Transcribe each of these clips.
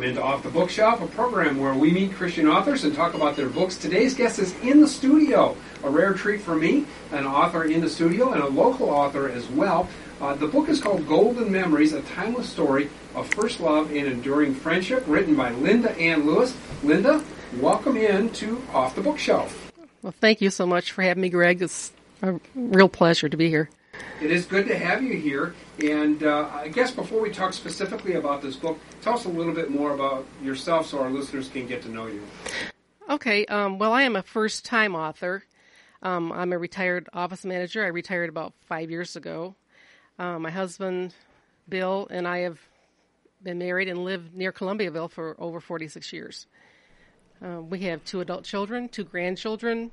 Welcome into Off the Bookshelf, a program where we meet Christian authors and talk about their books. Today's guest is in the studio, a rare treat for me, an author in the studio and a local author as well. The book is called Golden Memories, a timeless story of first love and enduring friendship, written by Linda Ann Lewis. Linda, welcome in to Off the Bookshelf. Well, thank you so much for having me, Greg. It's a real pleasure to be here. It is good to have you here, and I guess before we talk specifically about this book, tell us a little bit more about yourself so our listeners can get to know you. Okay, well, I am a first-time author. I'm a retired office manager. I retired about 5 years ago. My husband, Bill, and I have been married and lived near Columbiaville for over 46 years. We have 2 adult children, 2 grandchildren,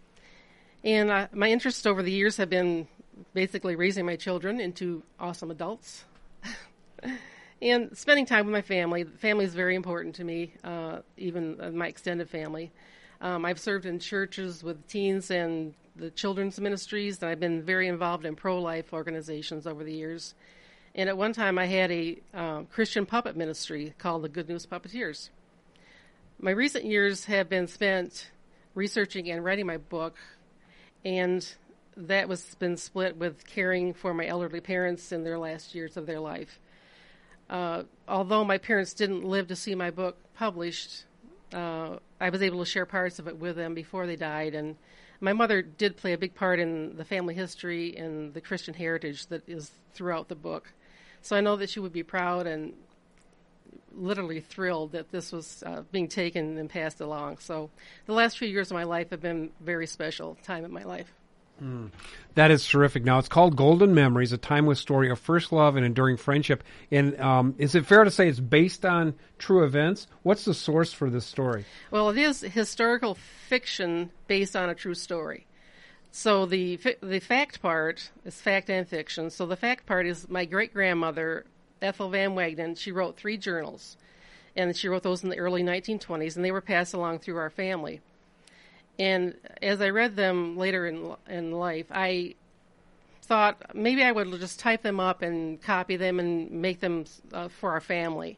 and my interests over the years have been basically raising my children into awesome adults and spending time with my family. Family is very important to me, even my extended family. I've served in churches with teens and the children's ministries, and I've been very involved in pro-life organizations over the years. And at one time I had a Christian puppet ministry called the Good News Puppeteers. My recent years have been spent researching and writing my book, and that was been split with caring for my elderly parents in their last years of their life. Although my parents didn't live to see my book published, I was able to share parts of it with them before they died. And my mother did play a big part in the family history and the Christian heritage that is throughout the book. So I know that she would be proud and literally thrilled that this was being taken and passed along. So the last few years of my life have been a very special time in my life. That is terrific. Now, it's called Golden Memories, a timeless story of first love and enduring friendship. And is it fair to say it's based on true events? What's the source for this story? Well, it is historical fiction based on a true story. So the fact part is fact and fiction. So the fact part is my great-grandmother, Ethel Van Wagenen. She wrote 3 journals, and she wrote those in the early 1920s, and they were passed along through our family. And as I read them later in life, I thought maybe I would just type them up and copy them and make them for our family.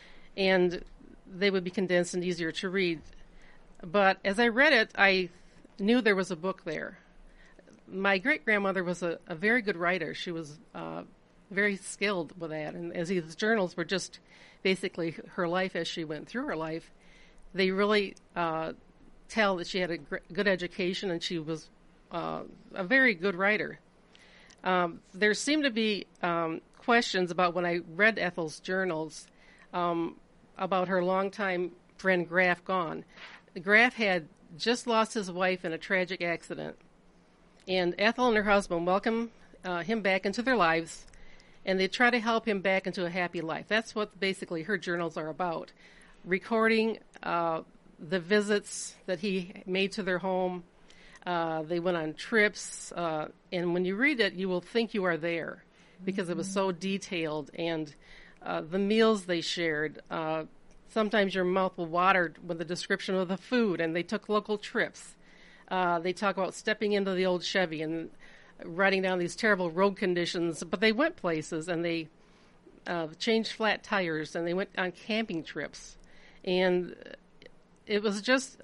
And they would be condensed and easier to read. But as I read it, I knew there was a book there. My great-grandmother was a very good writer. She was very skilled with that. And as these journals were just basically her life as she went through her life, they really tell that she had a good education and she was a very good writer. There seemed to be questions about when I read Ethel's journals about her longtime friend Graf Gahn. Graf had just lost his wife in a tragic accident, and Ethel and her husband welcomed him back into their lives, and they try to help him back into a happy life. That's what basically her journals are about, recording the visits that he made to their home. They went on trips, and when you read it, you will think you are there because it was so detailed, and the meals they shared. Sometimes your mouth will water with the description of the food, and they took local trips. They talk about stepping into the old Chevy and riding down these terrible road conditions, but they went places, and they changed flat tires, and they went on camping trips. And it was just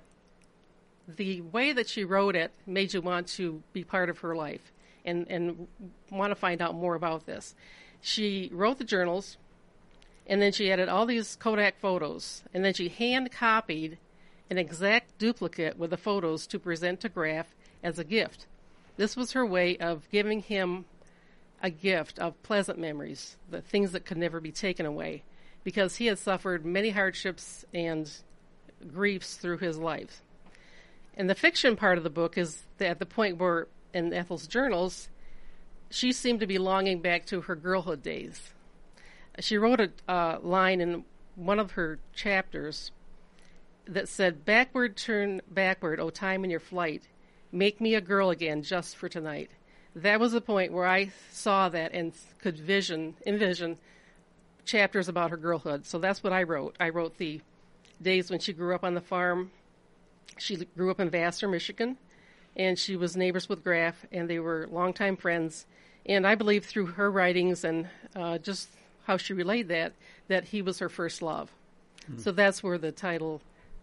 the way that she wrote it made you want to be part of her life and want to find out more about this. She wrote the journals, and then she added all these Kodak photos, and then she hand-copied an exact duplicate with the photos to present to Graf as a gift. This was her way of giving him a gift of pleasant memories, the things that could never be taken away, because he had suffered many hardships and griefs through his life. And the fiction part of the book is at the point where, in Ethel's journals, she seemed to be longing back to her girlhood days. She wrote a line in one of her chapters that said, "Backward, turn backward, O time in your flight. Make me a girl again just for tonight." That was the point where I saw that and could envision chapters about her girlhood. So that's what I wrote. I wrote the days when she grew up on the farm. She grew up in Vassar, Michigan, and she was neighbors with Graf, and they were longtime friends. And I believe through her writings and just how she relayed that he was her first love. So that's where the title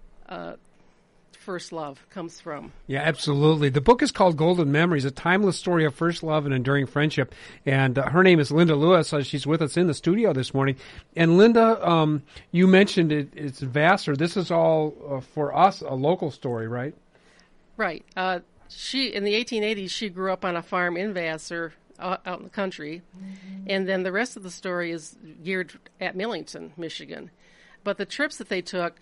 First Love comes from. Yeah, absolutely. The book is called Golden Memories, a timeless story of first love and enduring friendship. And her name is Linda Lewis. She's with us in the studio this morning. And Linda, you mentioned it's Vassar. This is all, for us, a local story, right? Right. She in the 1880s, she grew up on a farm in Vassar, out in the country. And then the rest of the story is geared at Millington, Michigan. But the trips that they took,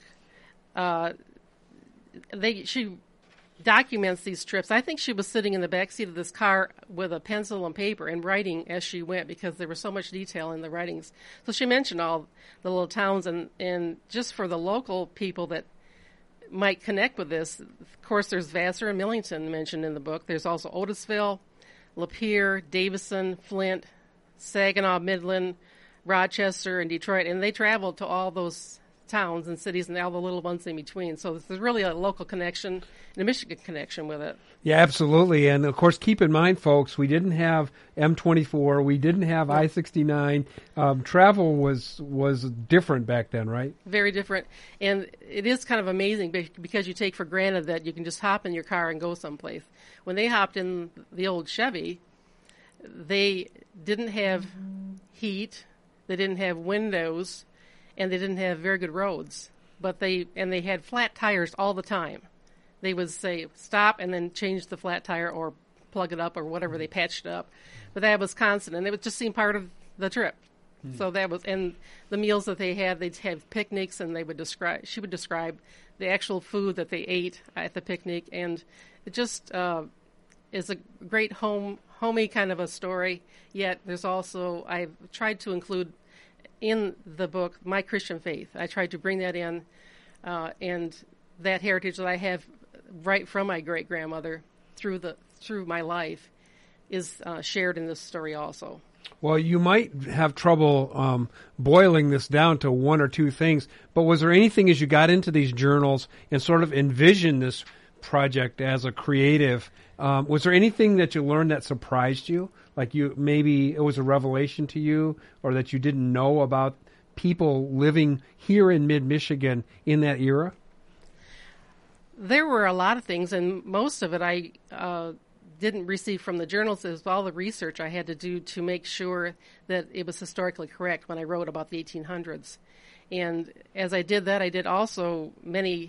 she documents these trips. I think she was sitting in the back seat of this car with a pencil and paper and writing as she went because there was so much detail in the writings. So she mentioned all the little towns, and just for the local people that might connect with this, of course, there's Vassar and Millington mentioned in the book. There's also Otisville, Lapeer, Davison, Flint, Saginaw, Midland, Rochester, and Detroit, and they traveled to all those towns and cities and all the little ones in between. So there's really a local connection and a Michigan connection with it. Yeah, absolutely. And, of course, keep in mind, folks, we didn't have M24. We didn't have I-69. Travel was different back then, right? Very different. And it is kind of amazing because you take for granted that you can just hop in your car and go someplace. When they hopped in the old Chevy, they didn't have heat, they didn't have windows, and they didn't have very good roads. But they had flat tires all the time. They would say stop and then change the flat tire or plug it up or whatever they patched up. But that was constant, and it would just seem part of the trip. So that was, and the meals that they had, they'd have picnics, and she would describe the actual food that they ate at the picnic, and it just is a great homey kind of a story. Yet there's also, I've tried to include in the book my Christian faith. I tried to bring that in, and that heritage that I have right from my great grandmother through my life is shared in this story also. Well, you might have trouble boiling this down to one or two things, but was there anything as you got into these journals and sort of envisioned this project as a creative, was there anything that you learned that surprised you? Like maybe it was a revelation to you, or that you didn't know about people living here in mid-Michigan in that era? There were a lot of things, and most of it I didn't receive from the journals. It was all the research I had to do to make sure that it was historically correct when I wrote about the 1800s. And as I did that, I did also many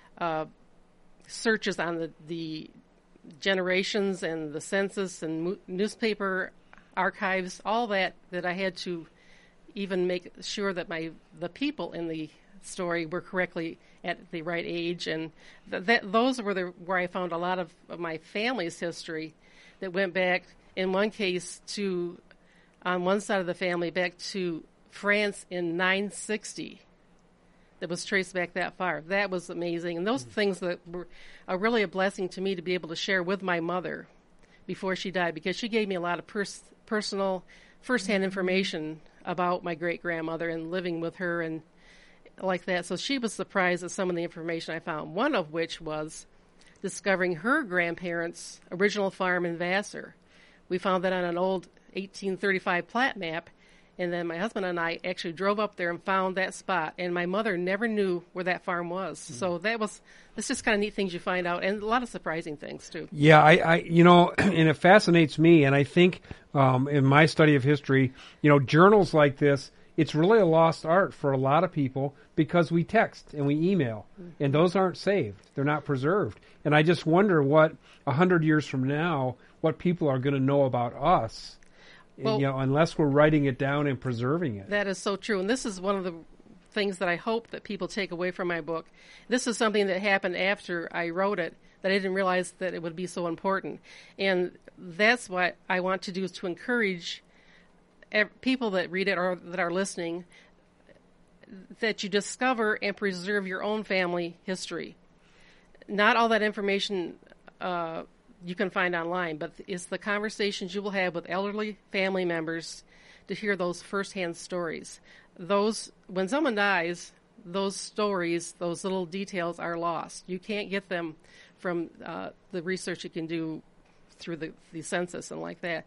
searches on the generations and the census and newspaper archives, all that I had to even make sure that the people in the story were correctly at the right age, and those were where I found a lot of my family's history that went back, in one case, on one side of the family, back to France in 960. That was traced back that far. That was amazing, and those things that were really a blessing to me to be able to share with my mother before she died, because she gave me a lot of personal, first-hand information about my great-grandmother and living with her and like that. So she was surprised at some of the information I found, one of which was discovering her grandparents' original farm in Vassar. We found that on an old 1835 plat map, and then my husband and I actually drove up there and found that spot, and my mother never knew where that farm was. So that's just kind of neat things you find out, and a lot of surprising things too. Yeah, I and it fascinates me, and I think in my study of history, journals like this, it's really a lost art for a lot of people because we text and we email, and those aren't saved. They're not preserved. And I just wonder what 100 years from now, what people are going to know about us, unless we're writing it down and preserving it. That is so true. And this is one of the things that I hope that people take away from my book. This is something that happened after I wrote it that I didn't realize that it would be so important. And that's what I want to do, is to encourage people that read it or that are listening, that you discover and preserve your own family history. Not all that information you can find online, but it's the conversations you will have with elderly family members to hear those firsthand stories. When someone dies, those stories, those little details are lost. You can't get them from the research you can do through the census and like that.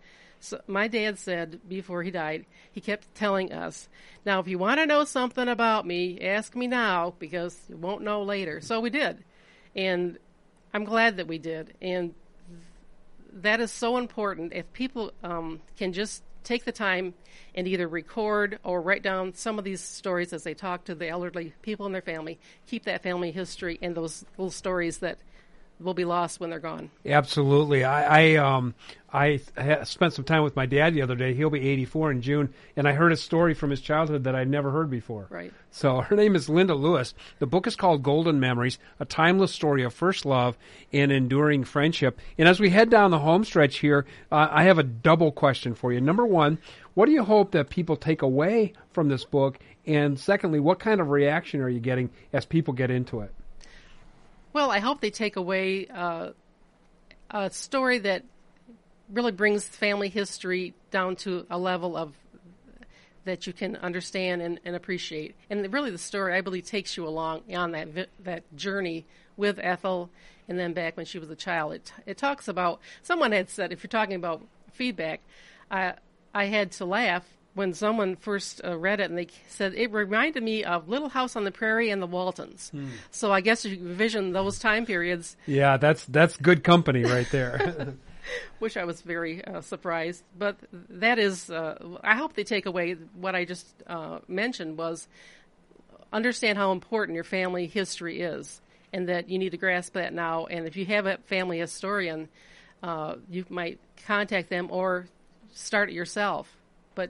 So my dad said before he died, he kept telling us, now if you want to know something about me, ask me now because you won't know later. So we did. And I'm glad that we did. And that is so important. If people can just take the time and either record or write down some of these stories as they talk to the elderly people in their family, keep that family history and those little stories that will be lost when they're gone. Absolutely. I spent some time with my dad the other day. He'll be 84 in June, and I heard a story from his childhood that I'd never heard before. Right. So her name is Linda Lewis. The book is called Golden Memories, a timeless story of first love and enduring friendship. And as we head down the home stretch here, I have a double question for you. Number one, what do you hope that people take away from this book? And secondly, what kind of reaction are you getting as people get into it? Well, I hope they take away a story that really brings family history down to a level of that you can understand and appreciate. And really the story, I believe, takes you along on that journey with Ethel and then back when she was a child. It talks about, someone had said, if you're talking about feedback, I had to laugh when someone first read it, and they said it reminded me of Little House on the Prairie and the Waltons. So I guess you envision those time periods. Yeah, that's good company right there. Which I was very surprised. But that is, I hope they take away what I just mentioned was understand how important your family history is, and that you need to grasp that now. And if you have a family historian, you might contact them or start it yourself. But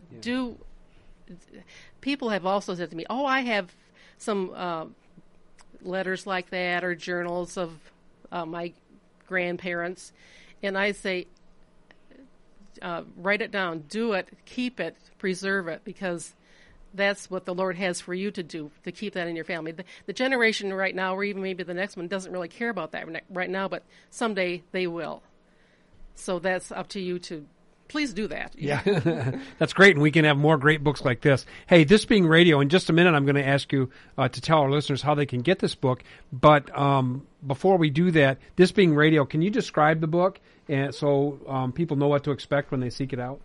people have also said to me, I have some letters like that or journals of my grandparents. And I say, write it down, do it, keep it, preserve it, because that's what the Lord has for you to do, to keep that in your family. The generation right now, or even maybe the next one, doesn't really care about that right now, but someday they will. So that's up to you to please do that. Yeah, that's great, and we can have more great books like this. Hey, This Being Radio, in just a minute I'm going to ask you to tell our listeners how they can get this book, but before we do that, This Being Radio, can you describe the book and so people know what to expect when they seek it out?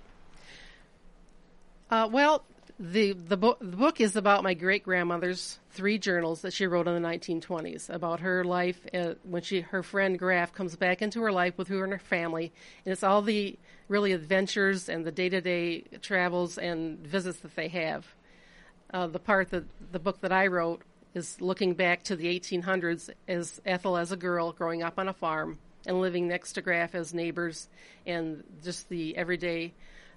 Well, the book is about my great-grandmother's 3 journals that she wrote in the 1920s about her life when her friend Graff comes back into her life with her and her family, and it's all the really adventures and the day-to-day travels and visits that they have. The part that the book that I wrote is looking back to the 1800s as Ethel as a girl growing up on a farm and living next to Graff as neighbors, and just the everyday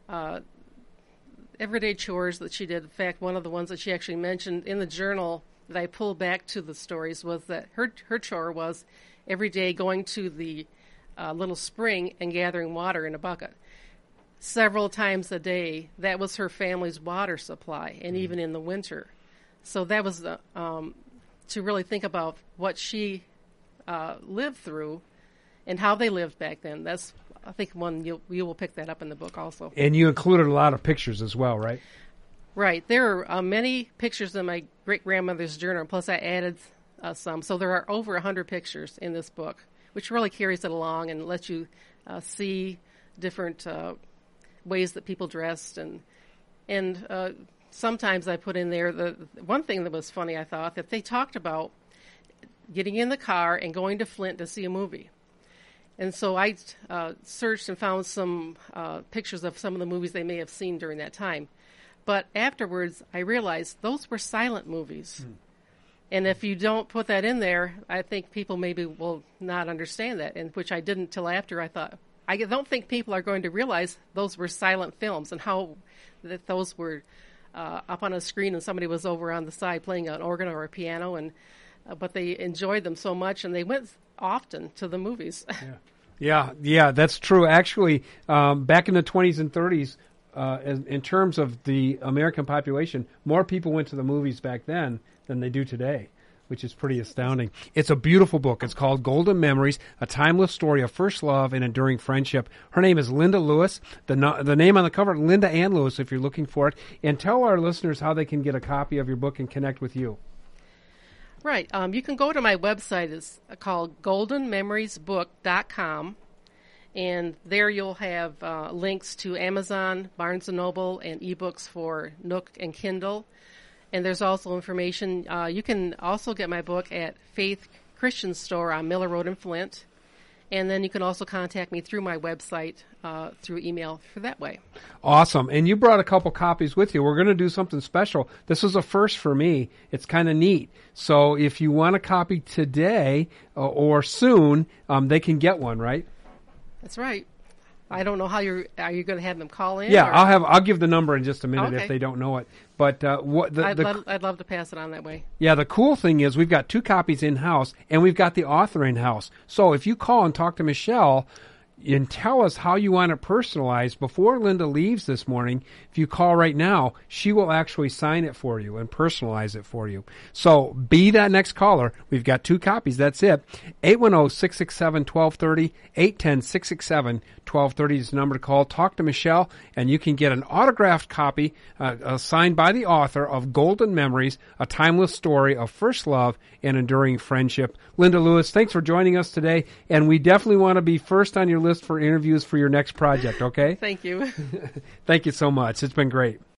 chores that she did. In fact, one of the ones that she actually mentioned in the journal that I pulled back to the stories was that her chore was every day going to the little spring and gathering water in a bucket. Several times a day, that was her family's water supply, and even in the winter. So that was to really think about what she lived through and how they lived back then. That's, I think, one you will pick that up in the book also. And you included a lot of pictures as well, right? Right. There are many pictures in my great-grandmother's journal, plus I added some. So there are over 100 pictures in this book, which really carries it along and lets you see different ways that people dressed. And sometimes I put in there the one thing that was funny, I thought, that they talked about getting in the car and going to Flint to see a movie. And so I searched and found some pictures of some of the movies they may have seen during that time. But afterwards, I realized those were silent movies. And if you don't put that in there, I think people maybe will not understand that, and which I didn't till after. I thought, I don't think people are going to realize those were silent films and how that those were up on a screen and somebody was over on the side playing an organ or a piano, and but they enjoyed them so much, and they went often to the movies. Yeah, that's true. Actually, back in the 20s and 30s, in terms of the American population, more people went to the movies back then than they do today, which is pretty astounding. It's a beautiful book. It's called Golden Memories, a timeless story of first love and enduring friendship. Her name is Linda Lewis. The name on the cover, Linda Ann Lewis, if you're looking for it. And tell our listeners how they can get a copy of your book and connect with you. Right. You can go to my website. It's called goldenmemoriesbook.com. And there you'll have links to Amazon, Barnes & Noble, and ebooks for Nook and Kindle. And there's also information. You can also get my book at Faith Christian Store on Miller Road in Flint. And then you can also contact me through my website, through email for that way. Awesome. And you brought a couple copies with you. We're going to do something special. This is a first for me. It's kind of neat. So if you want a copy today or soon, they can get one, right? That's right. I don't know how are you going to have them call in? Yeah, or? I'll give the number in just a minute Okay. if they don't know it. But I'd love to pass it on that way. Yeah, the cool thing is we've got 2 copies in-house, and we've got the author in-house. So if you call and talk to Michelle and tell us how you want it personalized before Linda leaves this morning, if you call right now, she will actually sign it for you and personalize it for you. So be that next caller. We've got 2 copies. That's it. 810-667-1230, 810-667-1230 is the number to call. Talk to Michelle, and you can get an autographed copy signed by the author of Golden Memories, a timeless story of first love and enduring friendship. Linda Lewis, thanks for joining us today, and we definitely want to be first on your list for interviews for your next project, okay? Thank you. Thank you so much. It's been great.